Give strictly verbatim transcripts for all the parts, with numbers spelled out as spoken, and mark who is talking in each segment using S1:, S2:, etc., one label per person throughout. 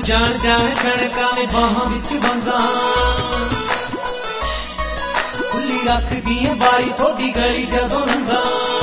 S1: ਜਾਣ ਜਾਣ ਕਣਕਾਂ ਬਾਹਾਂ ਵਿੱਚ ਬੰਦਾ ਖੁੱਲੀ ਰੱਖਦੀ ਏ ਬਾਰੀ ਥੋੜੀ ਗਲੀ ਜਦੋਂ ਲੰਘਾਂ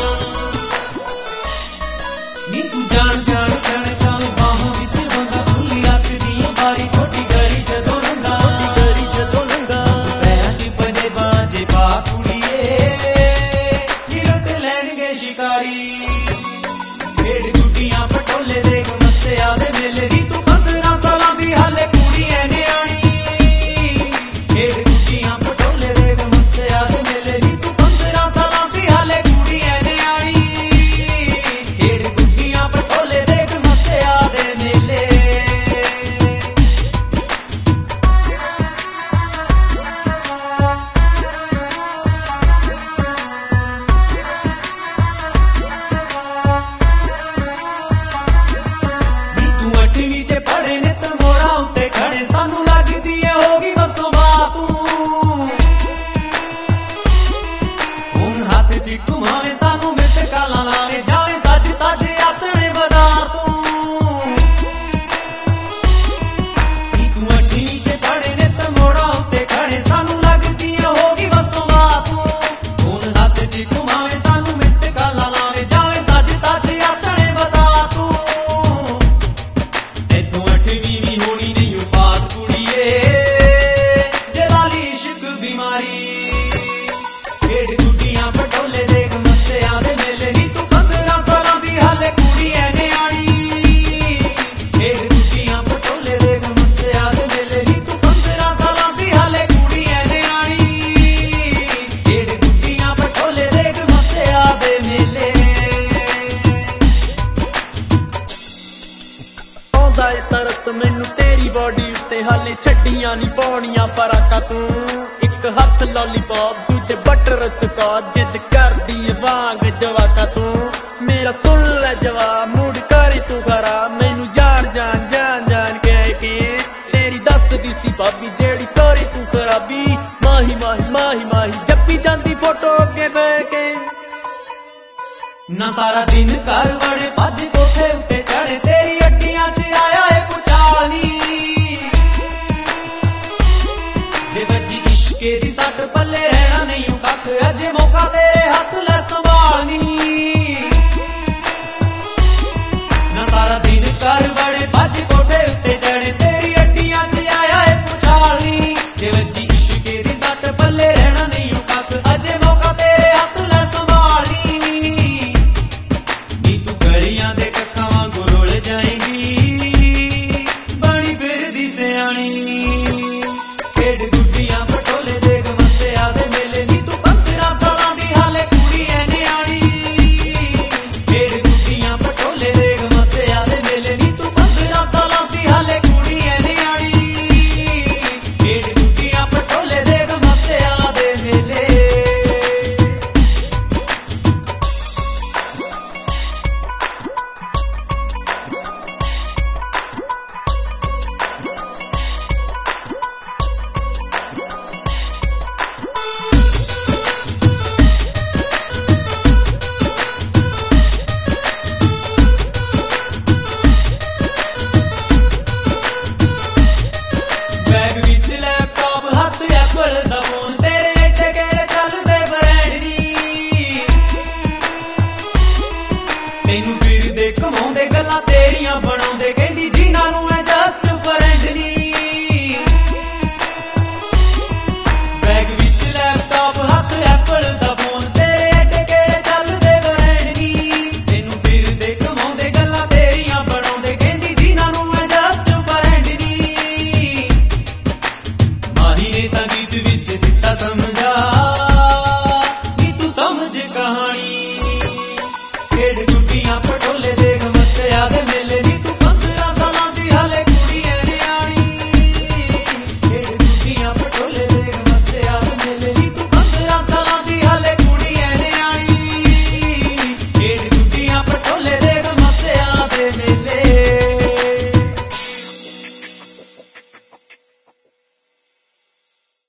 S1: ਨੀ ਤੂੰ ਜਾਣ ਜਾਣ ਕਣਕਾਂ ਬਾਹਾਂ ਵਿੱਚ ਬੰਦਾ ਖੁੱਲੀ ਰੱਖਦੀ ਏ ਬਾਰੀ ਥੋੜੀ ਗਲੀ ਜਦੋਂ ਲੰਘਾਂ ਥੋੜੀ ਗਲੀ ਜਦੋਂ ਲੰਘਾਂ ਪੈਰਾਂ 'ਚ ਪੰਜੇ ਬਾਜੇ ਪਾ ਕੁੜੀਏ ਨੀ ਲੁੱਟ ਲੈਣਗੇ ਸ਼ਿਕਾਰੀ ਢੇਡ ਗੁੱਡੀਆਂ ਪਟੋਲੇ ਦੇ ਮੱਸਿਆ ਦੇ ਮੇਲੇ ਨੀ ਤੂੰ ਪੰਦਰਾਂ ਸਾਲਾਂ ਦੀ ਹਾਲੇ ਕੁੜੀ ਐ ਨਿਆਣੀ ਢੇਡ ਗੁੱਡੀਆਂ ਪਟੋਲੇ ਦੇ ਮੱਸਿਆ ਦੇ ਮੇਲੇ ਨੀ ਤੂੰ ਪੰਦਰਾਂ ਸਾਲਾਂ ਦੀ ਹਾਲੇ ਕੁੜੀ ਐ ਨਿਆਣੀ ਢੇਡ ਗੁੱਡੀਆਂ ਪਟੋਲੇ ਦੇ ਮੱਸਿਆ ਦੇ ਮੇਲੇ ਅੱਠਵੀਂ 'ਚ ਪੜ੍ਹੇ ਨੇ ਤੇ ਮੋੜਾਂ ਉੱਤੇ ਖੜੇ ਸਾਨੂੰ ਲੱਗਦੀ ਏ ਹੋ ਗਈ ਬੱਸੋਂ ਬਾਤ ਤੂੰ ਹੁਣ ਹੱਥ 'ਚ ਘੁਮਾਵੇਂ ਸਾਨੂੰ ਮਿਸ ਕਾਲਾਂ ਲਾਵੇਂ ਜਾਵੇਂ ਸੱਜ ਤੱਜ ਆਥਣੇ ਵਧਾ ਤੂੰ ਨੀ ਤੂੰ ਅੱਠਵੀਂ 'ਚ ਪੜ੍ਹੇ ਨੇ ਤੇ ਮੋੜਾਂ ਉੱਤੇ ਖੜੇ ਸਾਨੂੰ ਲੱਗਦੀ ਏ ਹੋ ਗਈ ਬੱਸੋਂ ਬਾਤ ਤੂੰ ਹੁਣ ਹੱਥ 'ਚ ਘੁਮਾਵੇਂ ਸਾਨੂੰ ਮਿਸ ਕਾਲਾਂ ਲਾਵੇਂ ਜਾਵੇਂ ਸੱਜ ਤੱਜ ਆਥਣੇ ਵਧਾ ਤੂੰ ਢੇਡ ਗੁੱਡੀਆਂ ਪਟੋਲੇ ਦੇ ਮੱਸਿਆ ਦੇ ਮੇਲੇ ਨੀ ਤੂੰ ਪੰਦਰਾਂ ਸਾਲਾਂ ਦੀ ਹਾਲੇ ਕੁੜੀ ਐ ਨਿਆਣੀ ਢੇਡ ਗੁੱਡੀਆਂ ਪਟੋਲੇ ਦੇ ਮੱਸਿਆ ਦੇ ਮੇਲੇ ਨੀ ਤੂੰ ਪੰਦਰਾਂ ਸਾਲਾਂ ਦੀ ਹਾਲੇ ਕੁੜੀ ਐ ਨਿਆਣੀ ਢੇਡ ਗੁੱਡੀਆਂ ਪਟੋਲੇ ਦੇ ਮੱਸਿਆ ਦੇ ਮੇਲੇ
S2: ਆਉਂਦਾ ਏ ਤਰਸ ਮੈਨੂੰ ਤੇਰੀ ਬੋਡੀ ਉੱਤੇ ਹਾਲੇ ਛੱਡੀਆਂ ਨੀ ਪਾਉਣੀਆਂ ਫਰਾਕਾਂ ਤੂੰ ਇੱਕ ਹੱਥ ਲੋਲੀਪੌਪ ਦੂਜੇ ਬਟਰ ਸਕੌਚ ਜਿੱਦ ਕਰਦੀ ਵਾਂਗ ਜਵਾਕਾ ਤੂੰ ਮੇਰਾ ਸੁਣ ਲੈ ਜਵਾਬ ਮੂਡ ਕਰੀ ਤੂੰ ਖਰਾ ਮੈਨੂੰ ਜਾਣ ਜਾਣ ਜਾਣ ਜਾਣ ਕਹਿ ਕੇ ਤੇਰੀ ਦੱਸਦੀ ਸੀ ਭਾਬੀ ਜਿਹੜੀ ਕਰੀ ਤੂੰ ਖਰਾਬੀ ਮਾਹੀ ਮਾਹੀ ਮਾਹੀ ਮਾਹੀ ਜੱਪੀ ਜਾਂਦੀ ਫੋਟੋ ਅੱਗੇ ਬਹਿ ਕੇ
S1: ਨਾ ਸਾਰਾ ਦਿਨ ਘਰ ਵੜੇ ਭੱਜ ਕੋਠੇ ਉੱਤੇ ਚੜੇ ਤੇਰੀ ਅੱਡੀਆਂ 'ਚ ਆਇਆ ਏ ਪੁਚਾਲ ਨੀ ਜੇ ਵੱਜੀ ਇਸ਼ਕੇ ਦੀ ਸੱਟ ਪੱਲੇ ਰਹਿਣਾ ਨਹੀਂ ਓ ਕੱਖ ਅਜੇ ਮੌਕਾ ਤੇਰੇ ਹੱਥ ਲੈ ਸੰਭਾਲ ਨੀ ਨਾ ਸਾਰਾ ਦਿਨ ਘਰ ਵੜੇ ਭੱਜ ਕੋਠੇ ਉੱਤੇ ਚੜੇ ਤੇਰੀ ਅੱਡੀਆਂ 'ਚ ਆਇਆ ਏ ਪੁਚਾਲ ਨੀ ਜੇ ਵੱਜੀ ਇਸ਼ਕੇ ਦੀ ਸੱਟ ਪੱਲੇ ਰਹਿਣਾ ਨਹੀਂ ਓ ਕੱਖ ਅਜੇ ਮੌਕਾ ਤੇਰੇ ਹੱਥ ਲੈ ਸੰਭਾਲ ਨੀ ਨੀ ਤੂੰ ਗਲੀਆਂ ਦੇ ਕੱਖਾਂ ਵਾਂਗੂ ਰੁਲ ਜਾਏਂਗੀ ਬਣੀ ਫਿਰਦੀ ਸਿਆਣੀ ਢੇਡ ਗੁੱਡੀਆਂ ਪਟੋਲੇ ਦੇ ਮੱਸਿਆ ਦੇ ਮੇਲੇ ਨੀ ਤੂੰ ਪੰਦਰਾਂ ਸਾਲਾਂ ਦੀ ਹਾਲੇ ਕੁੜੀ ਐ ਨਿਆਣੀ ਢੇਡ ਗੁੱਡੀਆਂ ਪਟੋਲੇ ਦੇ ਮੱਸਿਆ ਦੇ ਮੇਲੇ ਨੀ ਤੂੰ ਪੰਦਰਾਂ ਸਾਲਾਂ ਦੀ ਹਾਲੇ ਕੁੜੀ ਐ ਨਿਆਣੀ ਢੇਡ ਗੁੱਡੀਆਂ ਪਟੋਲੇ ਦੇ ਮੱਸਿਆ ਦੇ ਮੇਲੇ ਬੈਗ ਵਿੱਚ ਲੈਪਟਾਪ ਹੱਥ ਐਪਲ ਦਾ ਫੋਨ ਤੇਰੇ ਏਡੇ ਕਿਹੜੇ ਚੱਲਦੇ ਬ੍ਰਾਂਡ ਨੀ ਤੈਨੂੰ ਫਿਰਦੇ ਘਮਾਉਂਦੇ ਗੱਲਾਂ ਤੇਰੀਆਂ ਬਣਾਉਂਦੇ ਕਹਿੰਦੀ ਜਿਨ੍ਹਾਂ ਨੂੰ ਐ ਜਸਟ ਫਰੈਂਡ ਨੀ ਬੈਗ ਵਿੱਚ ਲੈਪਟਾਪ ਹੱਥ ਐਪਲ ਦਾ ਫੋਨ ਤੇਰੇ ਏਡੇ ਕਿਹੜੇ ਚੱਲਦੇ ਬ੍ਰਾਂਡ ਨੀ ਤੈਨੂੰ ਫਿਰਦੇ ਘਮਾਉਂਦੇ ਗੱਲਾਂ ਤੇਰੀਆਂ ਬਣਾਉਂਦੇ ਕਹਿੰਦੀ ਜਿਨ੍ਹਾਂ ਨੂੰ ਐ ਜਸਟ ਫਰੈਂਡ ਨੀ ਮਾਹੀ ਨੇ ਤਾਂ